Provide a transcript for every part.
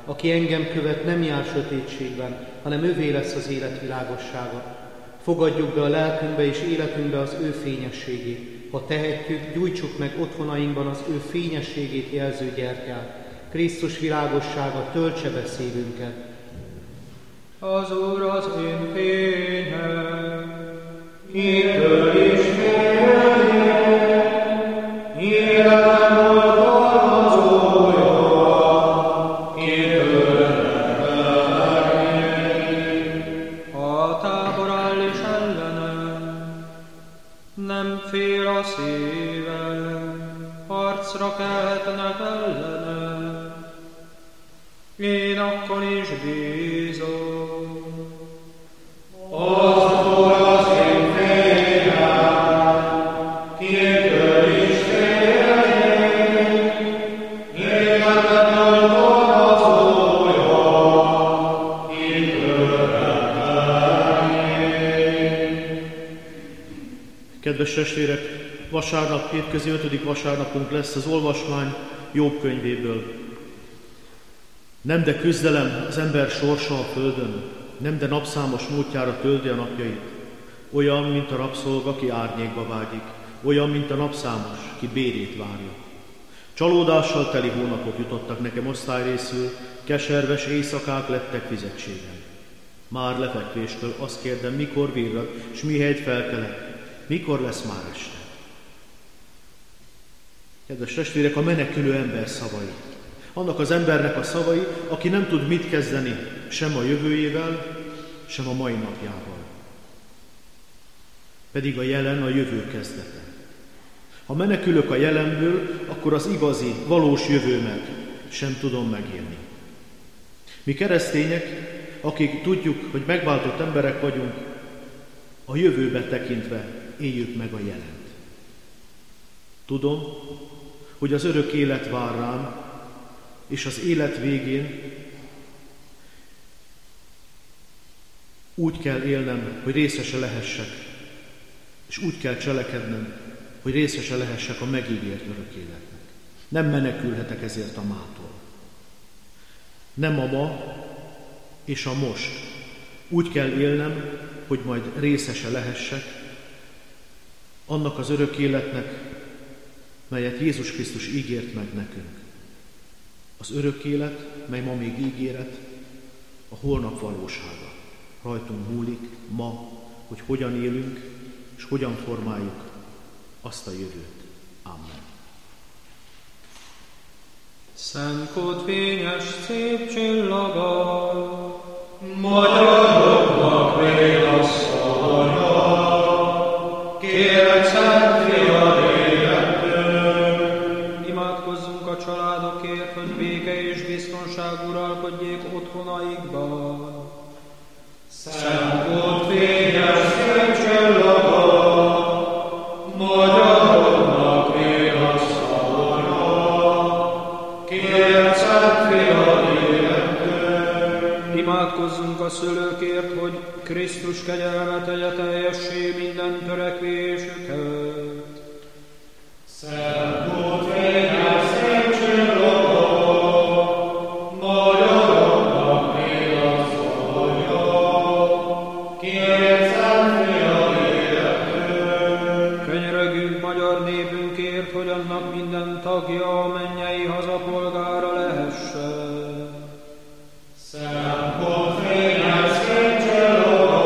Aki engem követ, nem jár sötétségben, hanem ővé lesz az élet világossága. Fogadjuk be a lelkünkbe és életünkbe az ő fényességét. Ha tehetjük, gyújtsuk meg otthonainkban az ő fényességét jelző gyertyát. Krisztus világossága töltse be szívünket. Az Úr az én fényem, hitől ismerjék, életem oldalazója, kitől elmenjék. A tábor áll és ellenem, nem fél a szívem, harcra kelhetnek ellenem, én akkor is bízom. Az Úr az én fényem, kitől is félnék, életem oldalazója, kitől elmenjék. Kedves testvérek, vasárnap, hétközi 5. vasárnapunk lesz az olvasmány Jobb könyvéből. Nem de küzdelem az ember sorsa a földön, nem de napszámos múltjára tölti a napjait. Olyan, mint a rabszolga, ki árnyékba vágyik, olyan, mint a napszámos, ki bérét várja. Csalódással teli hónapok jutottak nekem osztályrészül, keserves éjszakák lettek fizetségem. Már lefekvéstől azt kérdem, mikor virrad, s mihelyt felkelek, mikor lesz már este. Kedves testvérek, a menekülő ember szavai. Annak az embernek a szavai, aki nem tud mit kezdeni sem a jövőjével, sem a mai napjával. Pedig a jelen a jövő kezdete. Ha menekülök a jelenből, akkor az igazi, valós jövőmet sem tudom megélni. Mi keresztények, akik tudjuk, hogy megváltott emberek vagyunk, a jövőbe tekintve éljük meg a jelent. Tudom, hogy az örök élet vár rám, és az élet végén úgy kell élnem, hogy részese lehessek, és úgy kell cselekednem, hogy részese lehessek a megígért örök életnek. Nem menekülhetek ezért a mától. Nem a ma és a most. Úgy kell élnem, hogy majd részese lehessek annak az örök életnek, melyet Jézus Krisztus ígért meg nekünk. Az örök élet, mely ma még ígéret, a holnap valósága. Rajtunk múlik ma, hogy hogyan élünk, és hogyan formáljuk azt a jövőt. Amen. Szent kód fényes szép csillaga, magyaroknak vélasszalja, kérlek Szent Fiad élettől. Imádkozzunk a családokért, hogy béke és biztonság uralkodjék otthonaikban. Szent kód fényes szép csillaga, magyaroknak vélasszalja, kérlek Szent Fiad élettől. Imádkozzunk a szülőkért, hogy Krisztus kegyelme tegye teljessé minden törekvésüket. Szent kód fényes szép csillaga, magyaroknak vélasszalja, kérlek Szent Fiad élettől. Könyörögjünk magyar népünkért, hogy annak minden tagja a mennyei hazapolgára lehessen. Szent kód fényes szép csillaga,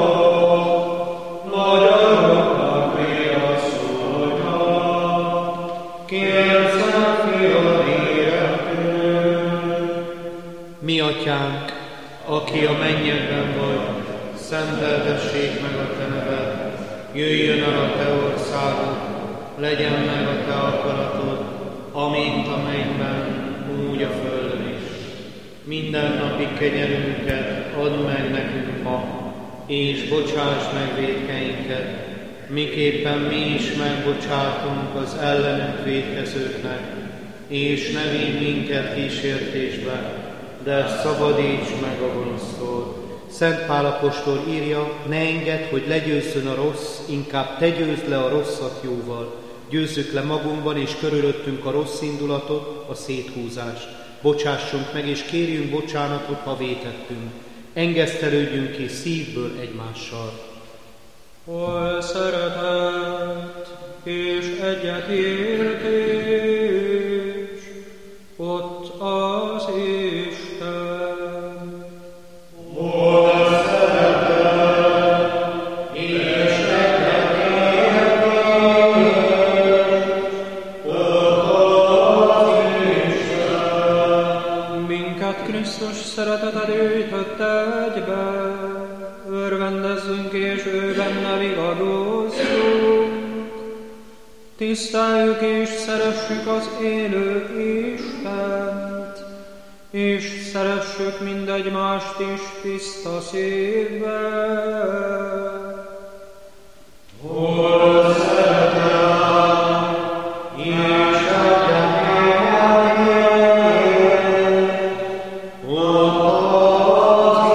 magyaroknak vélasszalja, kérlek Szent Fiad élettől. Mi atyánk, aki a mennyekben vagy, szenteltessék meg a te neved, jöjjön el a te országod, legyen meg a te akaratod, amint a mennyben, úgy a földön is. Minden napi kenyerünket add meg nekünk ma, és bocsáss meg vétkeinket, miképpen mi is megbocsátunk az ellenünk vétkezőknek, és ne vigy minket kísértésbe, de szabadíts meg a gonosztól. Szent Pál apostol írja, ne engedd, hogy legyőzzön a rossz, inkább te győzd le a rosszat jóval. Győzzük le magunkban és körülöttünk a rossz indulatot, a széthúzást. Bocsássunk meg, és kérjünk bocsánatot, ha vétettünk. Engesztelődjünk ki szívből egymással. Hol szeretet és egyetértés, ott az Isten. Hol szeretet és egyetértés, ott az Isten. Minket Krisztus szeretete gyűjtött egybe, örvendezzünk és ő benne vigadozzunk. Tiszteljük és szeressük az élő Istent, és szeressük mindegymást is tiszta szívvel. Hol szeretet és egyetértés, ott az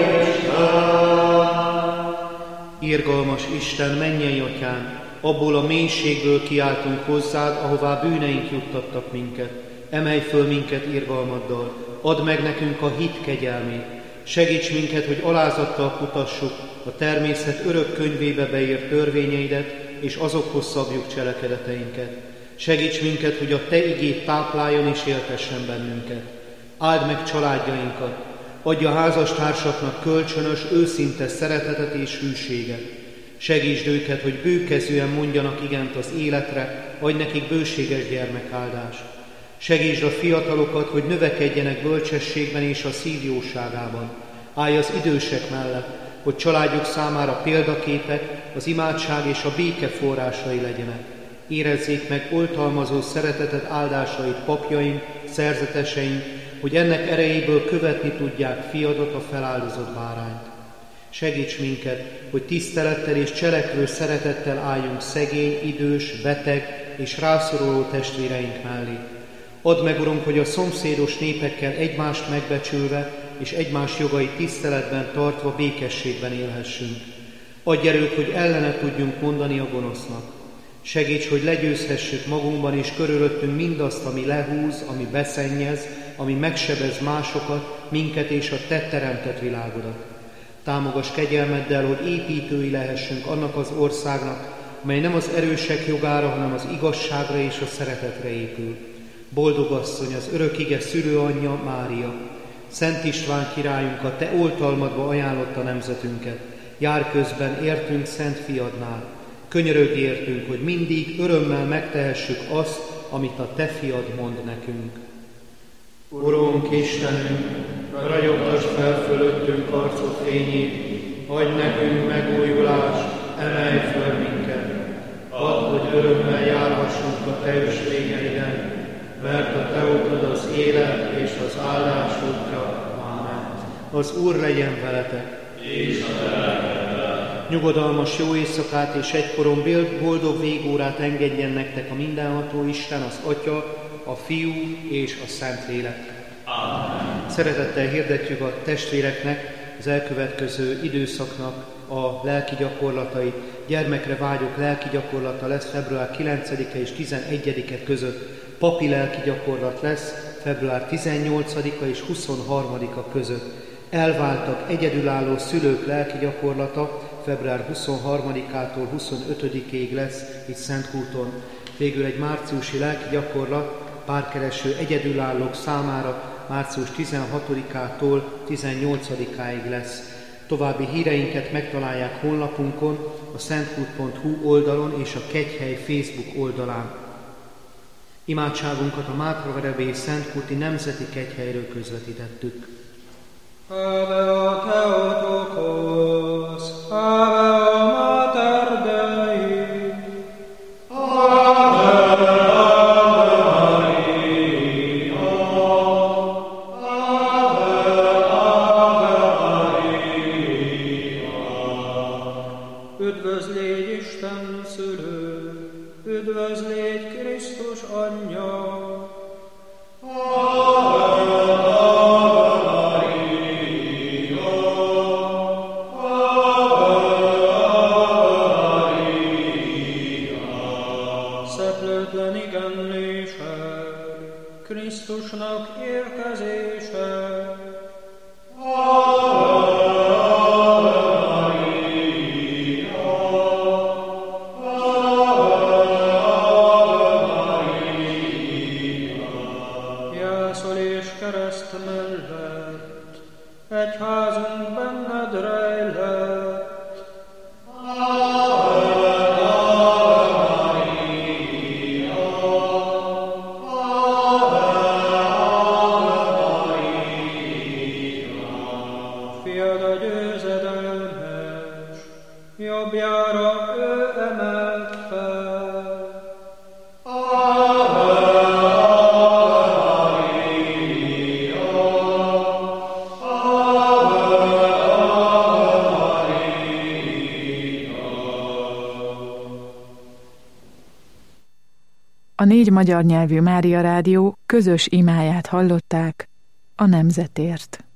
Isten. Irgalmas Isten, mennyei Atyánk, abból a mélységből kiáltunk hozzád, ahová bűneink juttattak minket. Emelj föl minket irgalmaddal, add meg nekünk a hit kegyelmét. Segíts minket, hogy alázattal kutassuk a természet örök könyvébe beírt törvényeidet, és azokhoz szabjuk cselekedeteinket. Segíts minket, hogy a Te igéd tápláljon és éltessen bennünket. Áld meg családjainkat, adj a házastársaknak kölcsönös, őszinte szeretetet és hűséget. Segítsd őket, hogy bőkezűen mondjanak igent az életre, adj nekik bőséges gyermekáldást. Segítsd a fiatalokat, hogy növekedjenek bölcsességben és a szív jóságában. Állj az idősek mellett, hogy családjuk számára példaképek, az imádság és a béke forrásai legyenek. Érezzék meg oltalmazó szereteted áldásait papjaink, szerzeteseink, hogy ennek erejéből követni tudják fiadat, a feláldozott bárányt. Segíts minket, hogy tisztelettel és cselekvő szeretettel álljunk szegény, idős, beteg és rászoruló testvéreink mellé. Add meg, Urunk, hogy a szomszédos népekkel egymást megbecsülve és egymás jogait tiszteletben tartva békességben élhessünk. Adj erőt, hogy ellene tudjunk mondani a gonosznak. Segíts, hogy legyőzhessük magunkban és körülöttünk mindazt, ami lehúz, ami beszennyez, ami megsebez másokat, minket és a Te teremtett világodat. Támogass kegyelmeddel, hogy építői lehessünk annak az országnak, mely nem az erősek jogára, hanem az igazságra és a szeretetre épül. Boldog asszony, az örök ige szülőanyja, Mária, Szent István királyunk, a Te oltalmadba ajánlotta nemzetünket. Jár közben értünk Szent Fiadnál. Könyörögj értünk, hogy mindig örömmel megtehessük azt, amit a Te Fiad mond nekünk. Urunk Istenünk, ragyogtasd fel fölöttünk arcod fényét, adj nekünk megújulást, emelj fel minket. Add, hogy örömmel járhassunk a Te ösvényeiden, mert a Te utad az élet és az áldás útja. Amen. Az Úr legyen veletek. És a Te lelkeddel. Nyugodalmas jó éjszakát és egykoron boldog végórát engedjen nektek a mindenható Isten, az Atya, a Fiú és a Szentlélek. Amen. Szeretettel hirdetjük a testvéreknek az elkövetkező időszaknak a lelki gyakorlatait. Gyermekre vágyók lelki gyakorlata lesz február 9-e és 11-e között. Papi lelki gyakorlat lesz február 18-a és 23-a között. Elváltak egyedülálló szülők lelki gyakorlata február 23-ától 25-ig lesz itt Szentkúton. Végül egy márciusi lelki gyakorlat párkereső egyedülállók számára március 16-ától 18-áig lesz. További híreinket megtalálják honlapunkon, a szentkút.hu oldalon és a Kegyhely Facebook oldalán. Imádságunkat a Mátraverebélyi Szentkúti Nemzeti Kegyhelyről közvetítettük. Ave a Theotokos, Ave a Mater Dei, Ave Maria, Ave Maria. üdvözlégy Isten szülő, üdvözlégy Krisztus anyja, mellett, egyházunk benned rejlett. Fiad a győzedelmes, jobbjára ő emelt fel. A 4 magyar nyelvű Mária Rádió közös imáját hallották a nemzetért.